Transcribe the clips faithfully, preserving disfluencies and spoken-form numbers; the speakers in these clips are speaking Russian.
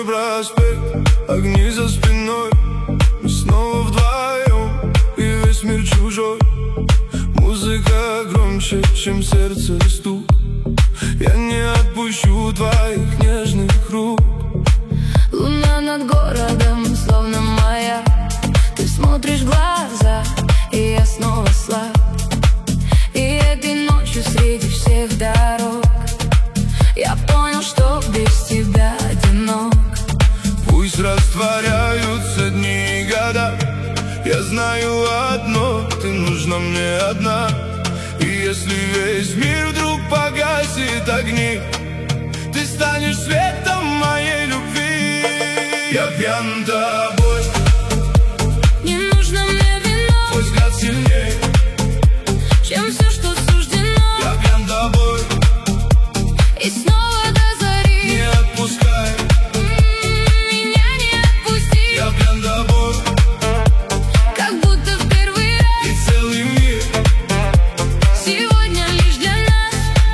проспект, огни за спиной. Мы снова вдвоем, и весь мир чужой. Музыка громче, чем сердце стук. Я не отпущу твоих нежных рук. Луна над городом, словно моя. Ты смотришь в глаза, и я снова слаб. И этой ночью среди всех дорог я понял, что без тебя одинок. Пусть растворяются дни и года, я знаю одно, ты нужна мне одна. И если весь мир вдруг погасит огни, ты станешь светом моей любви. Я пьян тобой, не нужно мне вино, твой взгляд сильнее, чем все, что суждено. я пьян тобой, и снова до зари не отпускай, меня не отпусти. я пьян тобой, как будто в первый раз, и целый мир сегодня лишь для нас.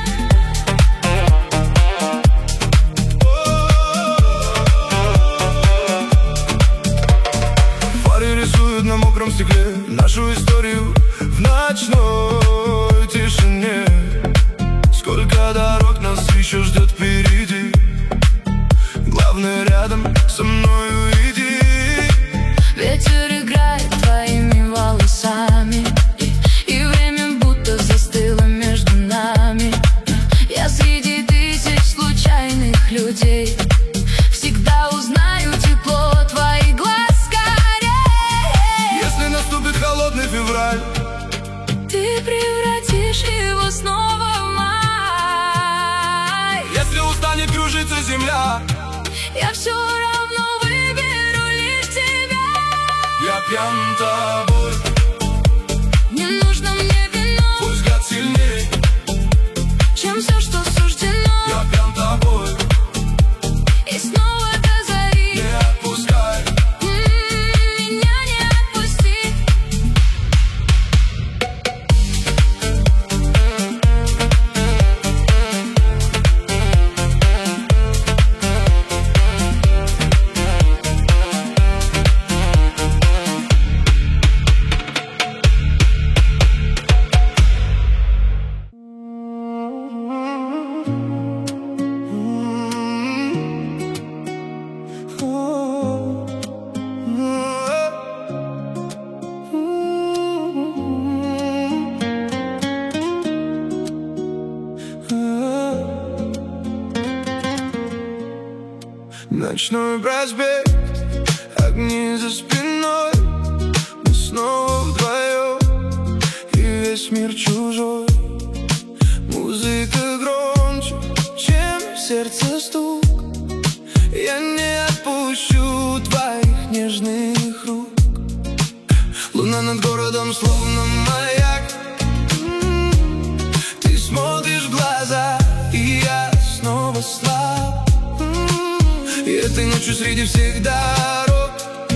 Фары рисуют на мокром стекле нашу историю в ночной тишине. Сколько дорог нас еще ждет впереди, главное рядом со мною иди. Ветер играет твоими волосами, и время будто застыло между нами. Я среди тысяч случайных людей всегда узнаю тепло твоих глаз скорее. Если наступит холодный февраль, Ты превратишь его снова в май. если устанет кружиться земля, Я все равно выберу лишь тебя. я пьян тобой, Не нужно мне вино, твой взгляд сильнее, чем все, что суждено. я пьян тобой, И снова до зари не отпускай. меня не отпусти. Ночной проспект, огни за спиной. Мы снова вдвоем, и весь мир чужой. Музыка громче, чем сердце стук. Я не отпущу твоих нежных рук. Луна над городом, словно маяк. М-м-м. Ты смотришь в глаза, и я снова слаб. И этой ночью среди всех дорог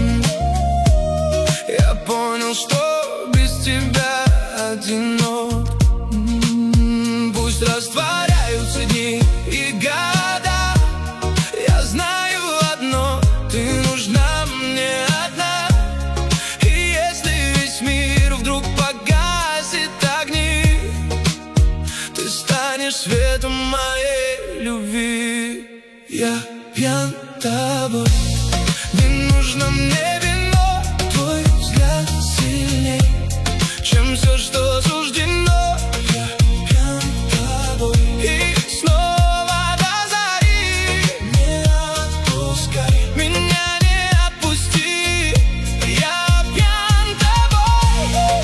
я понял, что без тебя одинок. М-м-м. Пусть растворяются дни и года, я знаю одно, ты нужна мне одна. И если весь мир вдруг погасит огни, ты станешь светом моей любви. Я пьян тобой, не нужно мне вино, твой взгляд сильней, чем все, что суждено. Я пьян тобой, и снова до зари не отпускай, меня не отпусти. Я пьян тобой,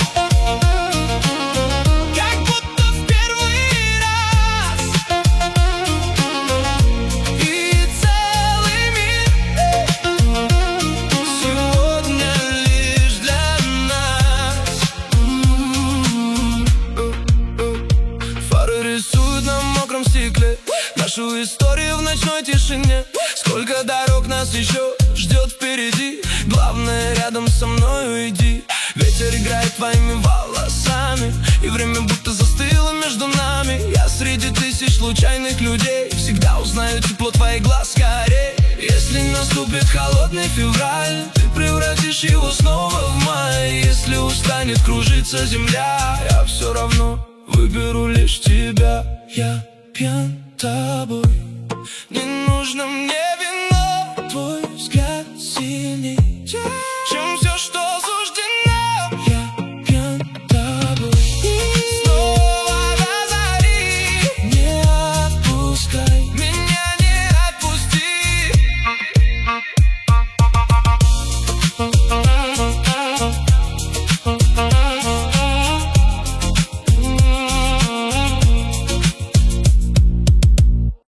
как будто в первый раз, и целый мир сегодня лишь для нас. Фары рисуют на мокром стекле нашу историю в ночной тишине. Сколько дорог нас еще ждет впереди, главное рядом со мною иди. Ветер играет твоими волосами, и время будто застыло между нами. Я среди тысяч случайных людей всегда узнаю тепло твоих глаз скорее. Если нас наступит холодный февраль, ты превратишь его снова в май. Если устанет кружиться земля, я все равно выберу лишь тебя. Я пьян тобой, не нужно мне